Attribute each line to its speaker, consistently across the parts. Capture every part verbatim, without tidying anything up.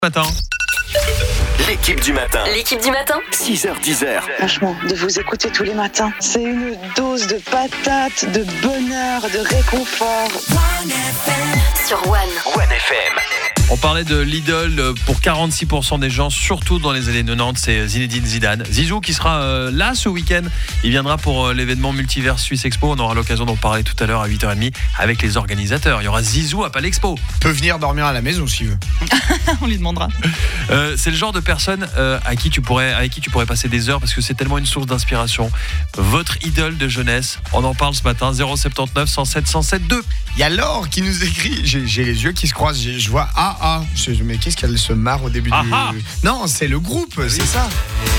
Speaker 1: Matin.
Speaker 2: L'équipe du matin.
Speaker 3: L'équipe du matin.
Speaker 2: six heures dix.
Speaker 4: Franchement, de vous écouter tous les matins, c'est une dose de patates, de bonheur, de réconfort.
Speaker 3: Sur One.
Speaker 2: One F M.
Speaker 1: On parlait de l'idole pour quarante-six pour cent des gens, surtout dans les années quatre-vingt-dix, c'est Zinedine Zidane. Zizou qui sera euh, là ce week-end, il viendra pour euh, l'événement Multivers Suisse Expo. On aura l'occasion d'en parler tout à l'heure à huit heures trente avec les organisateurs. Il y aura Zizou à Palexpo.
Speaker 5: Peut venir dormir à la maison s'il veut.
Speaker 6: On lui demandera.
Speaker 1: Euh, c'est le genre de personne euh, à qui tu pourrais, avec qui tu pourrais passer des heures parce que c'est tellement une source d'inspiration. Votre idole de jeunesse, on en parle ce matin. Zéro sept neuf, cent sept, cent sept deux.
Speaker 5: Il y a Laure qui nous écrit. J'ai, j'ai les yeux qui se croisent. J'ai, je vois A A. Je, mais qu'est-ce qu'elle se marre au début
Speaker 1: Ah
Speaker 5: du.
Speaker 1: ah.
Speaker 5: Non, c'est le groupe,
Speaker 1: Oui.
Speaker 5: c'est ça.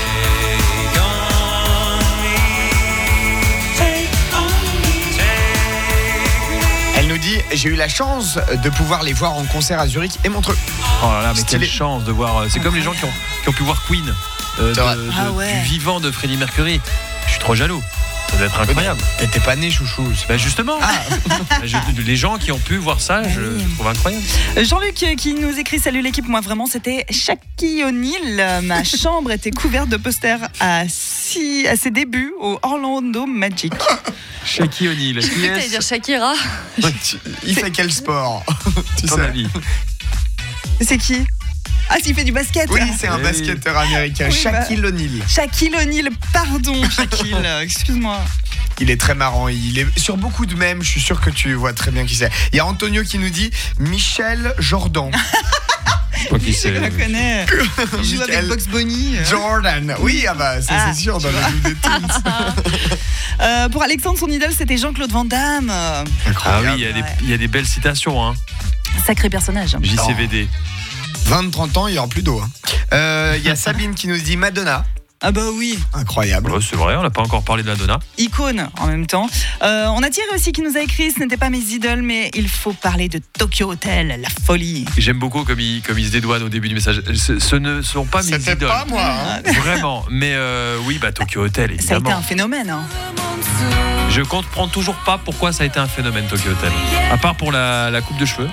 Speaker 5: Elle nous dit j'ai eu la chance de pouvoir les voir en concert à Zurich et Montreux.
Speaker 1: Oh là là, mais
Speaker 5: Stylé.
Speaker 1: quelle chance de voir. euh, C'est comme les gens qui ont, qui ont pu voir Queen, euh,
Speaker 5: C'est vrai.
Speaker 1: de- de-
Speaker 6: Ah ouais.
Speaker 1: du vivant de Freddie Mercury. Je suis trop jaloux. Ça doit être incroyable.
Speaker 5: T'étais pas né, chouchou. c'est
Speaker 1: Bah
Speaker 5: pas-
Speaker 1: justement, Je- les gens qui ont pu voir ça, je
Speaker 6: Oui.
Speaker 1: je trouve incroyable.
Speaker 6: Jean-Luc euh, qui nous écrit: salut l'équipe, moi vraiment c'était Shaquille O'Neal. Euh, Ma chambre était couverte de posters à, six, à ses débuts au Orlando Magic.
Speaker 1: Shaquille O'Neal, qui
Speaker 3: T'allais
Speaker 1: est-ce
Speaker 3: dire Shakira.
Speaker 5: Il fait quel sport? Tu
Speaker 1: ton
Speaker 5: sais.
Speaker 1: avis?
Speaker 6: C'est qui? Ah, s'il fait du basket.
Speaker 5: Oui, c'est un
Speaker 1: Oui.
Speaker 5: basketteur américain,
Speaker 6: Oui, bah.
Speaker 5: Shaquille O'Neal.
Speaker 6: Shaquille O'Neal, pardon Shaquille, euh, excuse-moi.
Speaker 5: Il est très marrant. Il est sur beaucoup de mèmes. Je suis sûr que tu vois très bien qui c'est. Il y a Antonio qui nous dit Michel Jordan.
Speaker 1: Toi qui sais.
Speaker 6: Je la connais. Il joue avec
Speaker 5: Michael
Speaker 6: Bugs Bunny. euh.
Speaker 5: Jordan. Oui, ah bah ça,
Speaker 6: Ah,
Speaker 5: c'est sûr dans le jeu des Toons.
Speaker 6: Euh, pour Alexandre, son idole c'était Jean-Claude Van Damme. Euh,
Speaker 1: Ah oui, il y, a des-
Speaker 6: Ouais.
Speaker 1: il y a des belles citations, hein.
Speaker 6: Sacré personnage.
Speaker 1: J C V D.
Speaker 5: vingt trente ans, il n'y aura plus d'eau. hein. Euh, Il y a Sabine qui nous dit Madonna.
Speaker 6: Ah bah oui,
Speaker 5: Incroyable.
Speaker 1: Ouais, c'est vrai, on n'a pas encore parlé de Madonna.
Speaker 6: icône en même temps. Euh, on a Thierry aussi qui nous a écrit: ce n'était pas mes idoles, mais il faut parler de Tokyo Hotel, la folie.
Speaker 1: J'aime beaucoup comme il, comme il se dédouane au début du message. Ce, ce ne sont pas mes
Speaker 5: C'était
Speaker 1: idoles.
Speaker 5: pas moi. hein.
Speaker 1: Vraiment, mais euh, oui, bah Tokyo Hotel,
Speaker 6: Ça a été
Speaker 1: évidemment.
Speaker 6: un phénomène. Hein.
Speaker 1: Je comprends toujours pas pourquoi ça a été un phénomène Tokyo Hotel. À part pour la, la coupe de cheveux.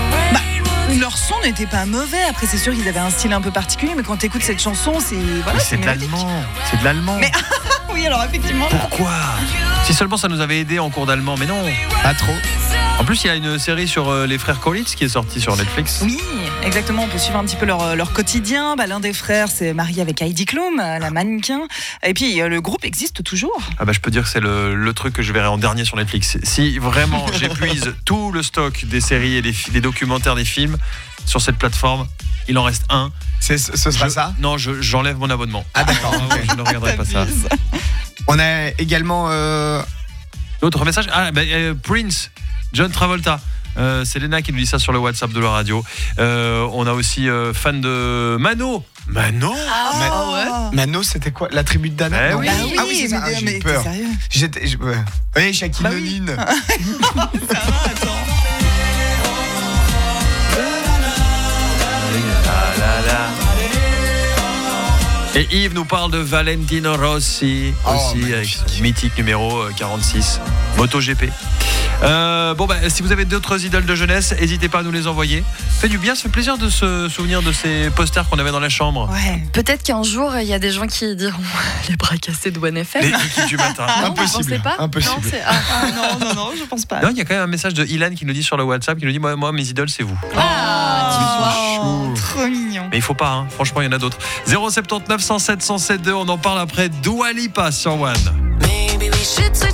Speaker 6: Leur son n'était pas mauvais. Après, c'est sûr qu'ils avaient un style un peu particulier, mais quand tu écoutes cette chanson, c'est voilà,
Speaker 1: Mais c'est de
Speaker 6: mélodique.
Speaker 1: l'allemand. C'est de l'allemand.
Speaker 6: Mais- Oui, alors effectivement.
Speaker 1: Pourquoi? Si seulement ça nous avait aidé en cours d'allemand, mais non.
Speaker 5: Pas trop.
Speaker 1: En plus, il y a une série sur euh, les frères Collitz qui est sortie sur Netflix.
Speaker 6: Oui, exactement. On peut suivre un petit peu leur, leur quotidien. Bah, l'un des frères s'est marié avec Heidi Klum, la mannequin. Et puis, euh, le groupe existe toujours.
Speaker 1: Ah bah je peux dire que c'est le, le truc que je verrai en dernier sur Netflix. Si vraiment j'épuise tout le stock des séries et des, fi- des documentaires, des films sur cette plateforme, il en reste un.
Speaker 5: C'est, ce sera
Speaker 1: Je-
Speaker 5: ça.
Speaker 1: Non, je- j'enlève mon abonnement.
Speaker 5: Ah d'accord.
Speaker 1: Ah,
Speaker 5: ok.
Speaker 1: Je ne regarderai pas ça.
Speaker 6: T'abuses.
Speaker 5: On a également. euh,
Speaker 1: L'autre message, ah, bah, euh, Prince, John Travolta. Euh, c'est Léna qui nous dit ça sur le WhatsApp de la radio. Euh, on a aussi euh, fan de Mano. Mano
Speaker 6: Ah ouais.
Speaker 5: Mano, c'était quoi? La tribu de Dana?
Speaker 1: Eh
Speaker 5: Non.
Speaker 1: oui.
Speaker 6: Bah oui,
Speaker 5: Ah oui, c'est ça.
Speaker 6: mais,
Speaker 5: Ah, j'ai
Speaker 6: mais
Speaker 5: eu
Speaker 6: t'es
Speaker 5: peur.
Speaker 6: sérieux?
Speaker 5: J'étais. je- ouais. Oui, Shaquille
Speaker 6: Bah oui.
Speaker 5: O'Neal.
Speaker 6: Ça va, attends.
Speaker 1: Et Yves nous parle de Valentino Rossi,
Speaker 5: Oh,
Speaker 1: aussi avec
Speaker 5: magnifique.
Speaker 1: son mythique numéro euh, quarante-six, MotoGP. Euh, bon, bah, si vous avez d'autres idoles de jeunesse, n'hésitez pas à nous les envoyer. Fait du bien, ça fait plaisir de se souvenir de ces posters qu'on avait dans la chambre.
Speaker 6: Ouais.
Speaker 3: Peut-être qu'un jour, il y a des gens qui diront les bras cassés de One F M.
Speaker 1: Les équipes du matin.
Speaker 3: Non, vous
Speaker 5: Impossible.
Speaker 3: pensez pas
Speaker 5: Impossible.
Speaker 3: Non, c'est- ah.
Speaker 6: Ah non, non, non, je pense pas.
Speaker 1: Non, il y a quand même un message de Ilan qui nous dit sur le WhatsApp, qui nous dit moi, moi mes idoles c'est vous.
Speaker 3: Ah, tu vois.
Speaker 6: Oh, trop mignon.
Speaker 1: Mais il faut pas, hein. Franchement il y en a d'autres. Zéro sept neuf, cent sept, cent sept deux, on en parle après Dua Lipa sur One.
Speaker 7: Maybe we should